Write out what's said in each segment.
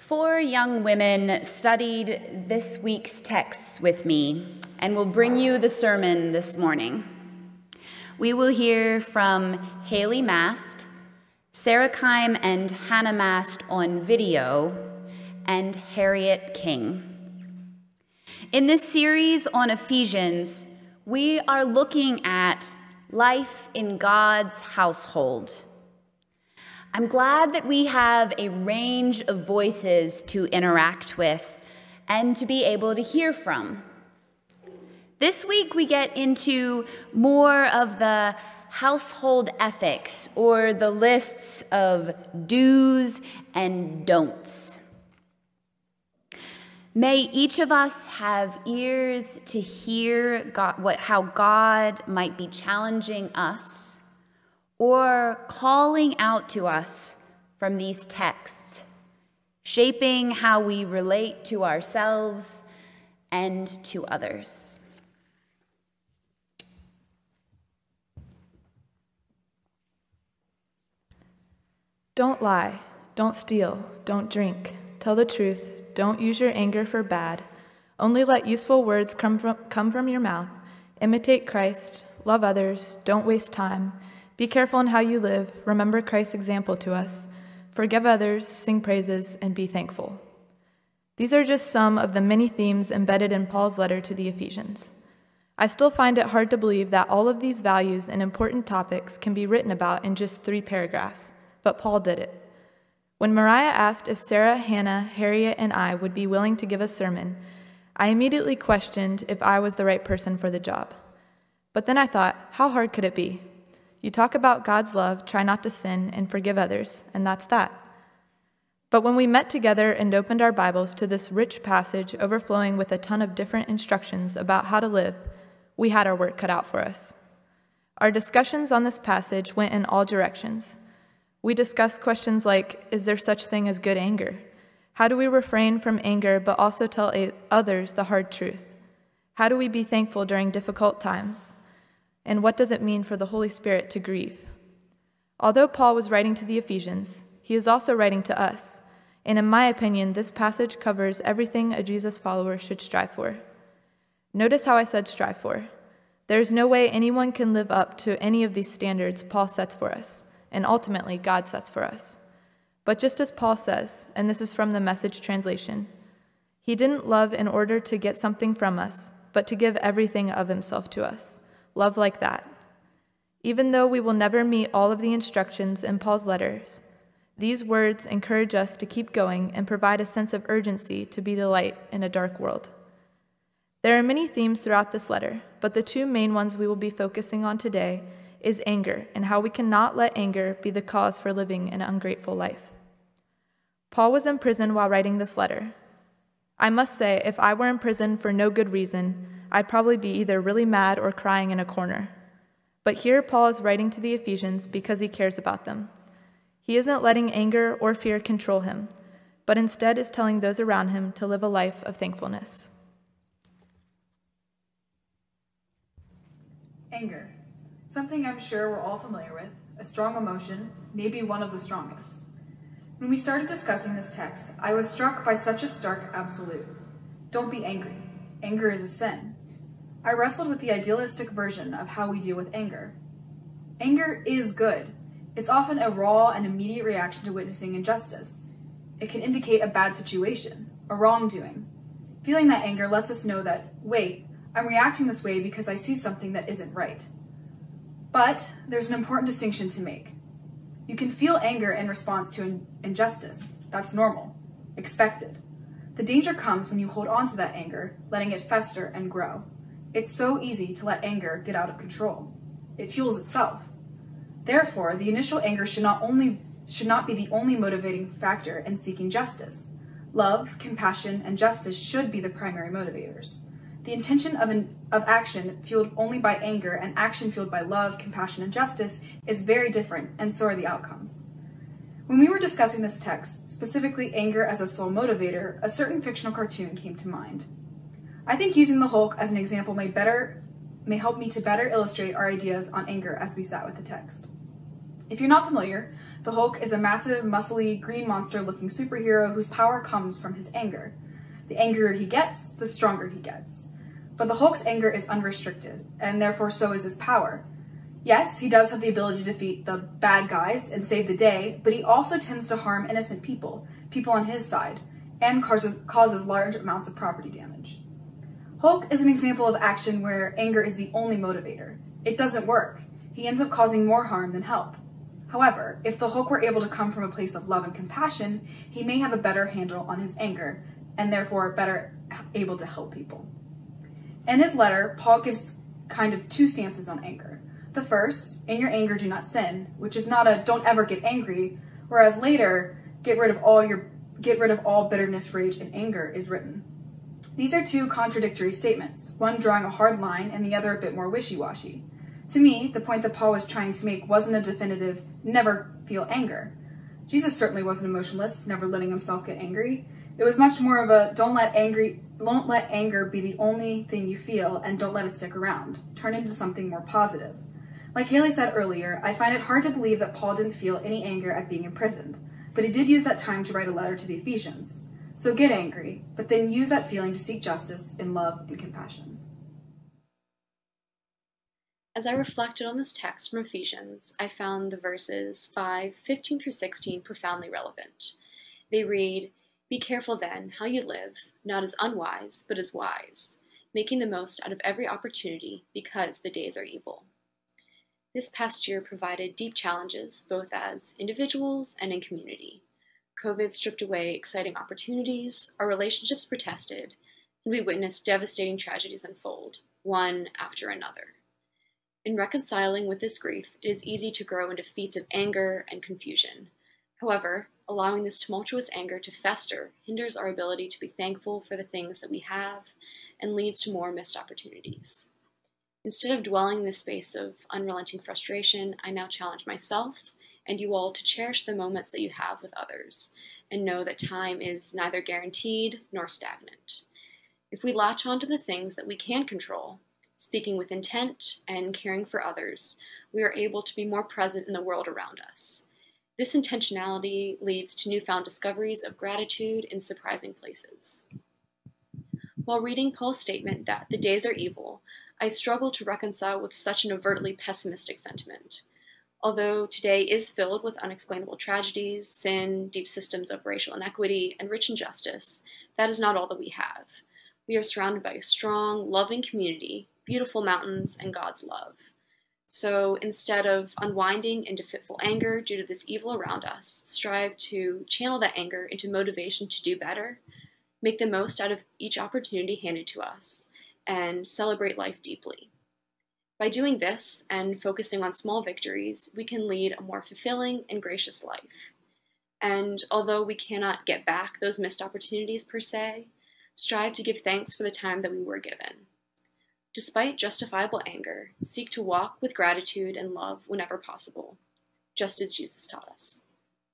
Four young women studied this week's texts with me and will bring you the sermon this morning. We will hear from Haley Mast, Sarah Kime and Hannah Mast on video, and Harriet King. In this series on Ephesians, we are looking at life in God's household. I'm glad that we have a range of voices to interact with and to be able to hear from. This week we get into more of the household ethics, or the lists of do's and don'ts. May each of us have ears to hear how God might be challenging us or calling out to us from these texts, shaping how we relate to ourselves and to others. Don't lie, don't steal, don't drink. Tell the truth, don't use your anger for bad. Only let useful words come from your mouth. Imitate Christ, love others, don't waste time. Be careful in how you live, remember Christ's example to us. Forgive others, sing praises, and be thankful. These are just some of the many themes embedded in Paul's letter to the Ephesians. I still find it hard to believe that all of these values and important topics can be written about in just 3 paragraphs, but Paul did it. When Mariah asked if Sarah, Hannah, Harriet, and I would be willing to give a sermon, I immediately questioned if I was the right person for the job. But then I thought, how hard could it be? You talk about God's love, try not to sin, and forgive others, and that's that. But when we met together and opened our Bibles to this rich passage overflowing with a ton of different instructions about how to live, we had our work cut out for us. Our discussions on this passage went in all directions. We discussed questions like, is there such thing as good anger? How do we refrain from anger but also tell others the hard truth? How do we be thankful during difficult times? And what does it mean for the Holy Spirit to grieve? Although Paul was writing to the Ephesians, he is also writing to us. And in my opinion, this passage covers everything a Jesus follower should strive for. Notice how I said strive for. There is no way anyone can live up to any of these standards Paul sets for us, and ultimately God sets for us. But just as Paul says, and this is from the Message translation, he didn't love in order to get something from us, but to give everything of himself to us. Love like that. Even though we will never meet all of the instructions in Paul's letters, these words encourage us to keep going and provide a sense of urgency to be the light in a dark world. There are many themes throughout this letter, but the 2 main ones we will be focusing on today is anger and how we cannot let anger be the cause for living an ungrateful life. Paul was in prison while writing this letter. I must say, if I were in prison for no good reason, I'd probably be either really mad or crying in a corner. But here Paul is writing to the Ephesians because he cares about them. He isn't letting anger or fear control him, but instead is telling those around him to live a life of thankfulness. Anger. Something I'm sure we're all familiar with, a strong emotion, maybe one of the strongest. When we started discussing this text, I was struck by such a stark absolute. Don't be angry. Anger is a sin. I wrestled with the idealistic version of how we deal with anger. Anger is good. It's often a raw and immediate reaction to witnessing injustice. It can indicate a bad situation, a wrongdoing. Feeling that anger lets us know that, wait, I'm reacting this way because I see something that isn't right. But there's an important distinction to make. You can feel anger in response to injustice. That's normal, expected. The danger comes when you hold on to that anger, letting it fester and grow. It's so easy to let anger get out of control. It fuels itself. Therefore, the initial anger should not be the only motivating factor in seeking justice. Love, compassion, and justice should be the primary motivators. The intention of action fueled only by anger and action fueled by love, compassion, and justice is very different, and so are the outcomes. When we were discussing this text, specifically anger as a sole motivator, a certain fictional cartoon came to mind. I think using the Hulk as an example may help me to better illustrate our ideas on anger as we sat with the text. If you're not familiar, The Hulk is a massive, muscly, green monster-looking superhero whose power comes from his anger. The angrier he gets, the stronger he gets. But the Hulk's anger is unrestricted, and therefore so is his power. Yes, he does have the ability to defeat the bad guys and save the day, but he also tends to harm innocent people on his side, and causes large amounts of property damage. Hulk is an example of action where anger is the only motivator. It doesn't work. He ends up causing more harm than help. However, if the Hulk were able to come from a place of love and compassion, he may have a better handle on his anger, and therefore better able to help people. In his letter, Paul gives kind of two stances on anger. The first, in your anger do not sin, which is not a don't ever get angry, whereas later, get rid of all bitterness, rage, and anger is written. These are two contradictory statements, one drawing a hard line and the other a bit more wishy-washy. To me, the point that Paul was trying to make wasn't a definitive, never feel anger. Jesus certainly wasn't emotionless, never letting himself get angry. It was much more of a don't let anger be the only thing you feel and don't let it stick around. Turn it into something more positive. Like Haley said earlier, I find it hard to believe that Paul didn't feel any anger at being imprisoned, but he did use that time to write a letter to the Ephesians. So get angry, but then use that feeling to seek justice in love and compassion. As I reflected on this text from Ephesians, I found the verses 5:15 through 16 profoundly relevant. They read, "Be careful then how you live, not as unwise, but as wise, making the most out of every opportunity because the days are evil." This past year provided deep challenges, both as individuals and in community. COVID stripped away exciting opportunities, our relationships were tested, and we witnessed devastating tragedies unfold, one after another. In reconciling with this grief, it is easy to grow into feats of anger and confusion. However, allowing this tumultuous anger to fester hinders our ability to be thankful for the things that we have and leads to more missed opportunities. Instead of dwelling in this space of unrelenting frustration, I now challenge myself and you all to cherish the moments that you have with others and know that time is neither guaranteed nor stagnant. If we latch onto the things that we can control, speaking with intent and caring for others, we are able to be more present in the world around us. This intentionality leads to newfound discoveries of gratitude in surprising places. While reading Paul's statement that the days are evil, I struggle to reconcile with such an overtly pessimistic sentiment. Although today is filled with unexplainable tragedies, sin, deep systems of racial inequity, and rich injustice, that is not all that we have. We are surrounded by a strong, loving community, beautiful mountains, and God's love. So instead of unwinding into fitful anger due to this evil around us, strive to channel that anger into motivation to do better, make the most out of each opportunity handed to us, and celebrate life deeply. By doing this and focusing on small victories, we can lead a more fulfilling and gracious life. And although we cannot get back those missed opportunities per se, strive to give thanks for the time that we were given. Despite justifiable anger, seek to walk with gratitude and love whenever possible, just as Jesus taught us.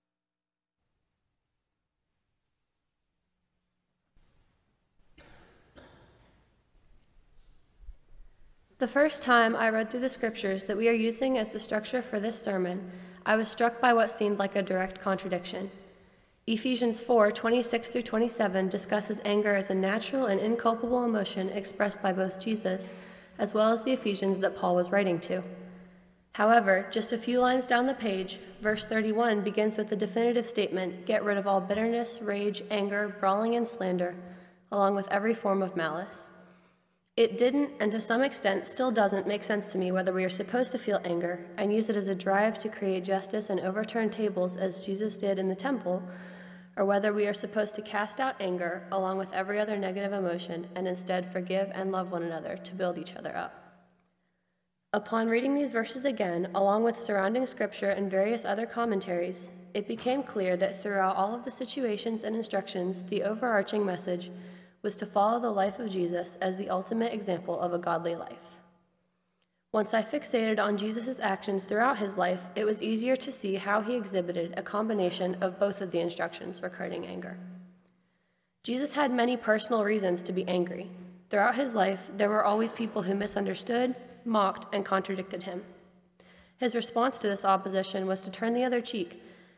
The first time I read through the scriptures that we are using as the structure for this sermon, I was struck by what seemed like a direct contradiction. Ephesians 4:26 through 27 discusses anger as a natural and inculpable emotion expressed by both Jesus as well as the Ephesians that Paul was writing to. However, just a few lines down the page, verse 31 begins with the definitive statement, "Get rid of all bitterness, rage, anger, brawling, and slander, along with every form of malice." It didn't, and to some extent still doesn't, make sense to me whether we are supposed to feel anger and use it as a drive to create justice and overturn tables as Jesus did in the temple, or whether we are supposed to cast out anger along with every other negative emotion and instead forgive and love one another to build each other up. Upon reading these verses again, along with surrounding scripture and various other commentaries, it became clear that throughout all of the situations and instructions, the overarching message was to follow the life of Jesus as the ultimate example of a godly life. Once I fixated on Jesus' actions throughout his life, it was easier to see how he exhibited a combination of both of the instructions regarding anger. Jesus had many personal reasons to be angry. Throughout his life, there were always people who misunderstood, mocked, and contradicted him. His response to this opposition was to turn the other cheek,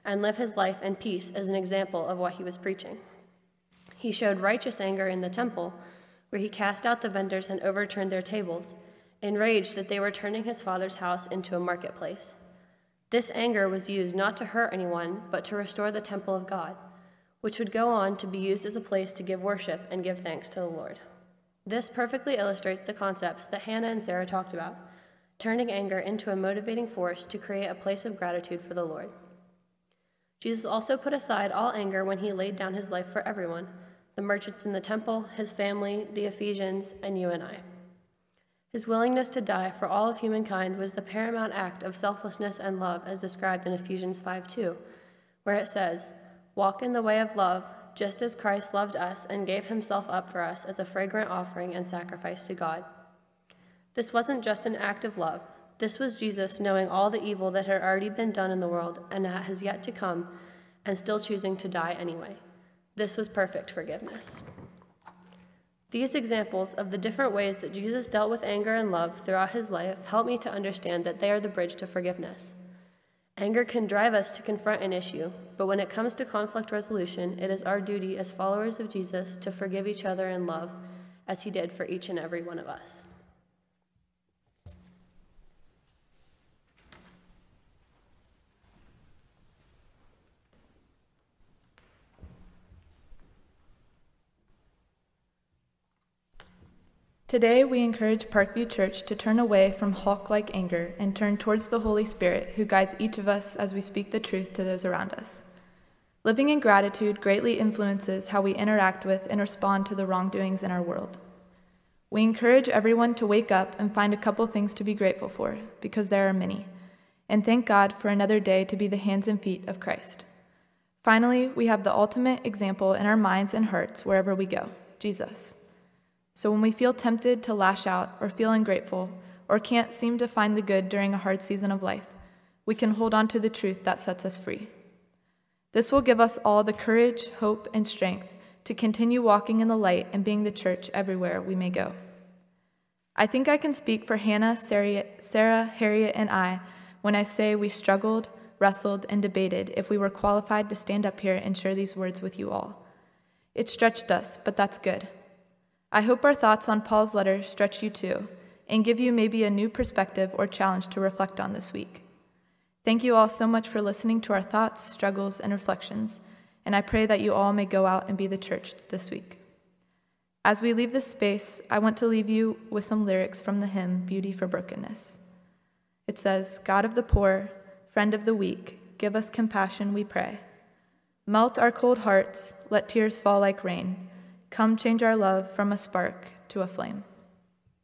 and live his life in peace as an example of what he was preaching. He showed righteous anger in the temple, where he cast out the vendors and overturned their tables, enraged that they were turning his Father's house into a marketplace. This anger was used not to hurt anyone, but to restore the temple of God, which would go on to be used as a place to give worship and give thanks to the Lord. This perfectly illustrates the concepts that Hannah and Sarah talked about, turning anger into a motivating force to create a place of gratitude for the Lord. Jesus also put aside all anger when he laid down his life for everyone, the merchants in the temple, his family, the Ephesians, and you and I. His willingness to die for all of humankind was the paramount act of selflessness and love as described in Ephesians 5:2, where it says, "Walk in the way of love, just as Christ loved us and gave himself up for us as a fragrant offering and sacrifice to God." This wasn't just an act of love. This was Jesus knowing all the evil that had already been done in the world and that has yet to come, and still choosing to die anyway. This was perfect forgiveness. These examples of the different ways that Jesus dealt with anger and love throughout his life help me to understand that they are the bridge to forgiveness. Anger can drive us to confront an issue, but when it comes to conflict resolution, it is our duty as followers of Jesus to forgive each other in love, as he did for each and every one of us. Today, we encourage Parkview Church to turn away from hawk-like anger and turn towards the Holy Spirit, who guides each of us as we speak the truth to those around us. Living in gratitude greatly influences how we interact with and respond to the wrongdoings in our world. We encourage everyone to wake up and find a couple things to be grateful for, because there are many, and thank God for another day to be the hands and feet of Christ. Finally, we have the ultimate example in our minds and hearts wherever we go, Jesus. So when we feel tempted to lash out or feel ungrateful or can't seem to find the good during a hard season of life, we can hold on to the truth that sets us free. This will give us all the courage, hope, and strength to continue walking in the light and being the church everywhere we may go. I think I can speak for Hannah, Sarah, Harriet, and I when I say we struggled, wrestled, and debated if we were qualified to stand up here and share these words with you all. It stretched us, but that's good. I hope our thoughts on Paul's letter stretch you too, and give you maybe a new perspective or challenge to reflect on this week. Thank you all so much for listening to our thoughts, struggles, and reflections, and I pray that you all may go out and be the church this week. As we leave this space, I want to leave you with some lyrics from the hymn, Beauty for Brokenness. It says, "God of the poor, friend of the weak, give us compassion, we pray. Melt our cold hearts, let tears fall like rain. Come change our love from a spark to a flame."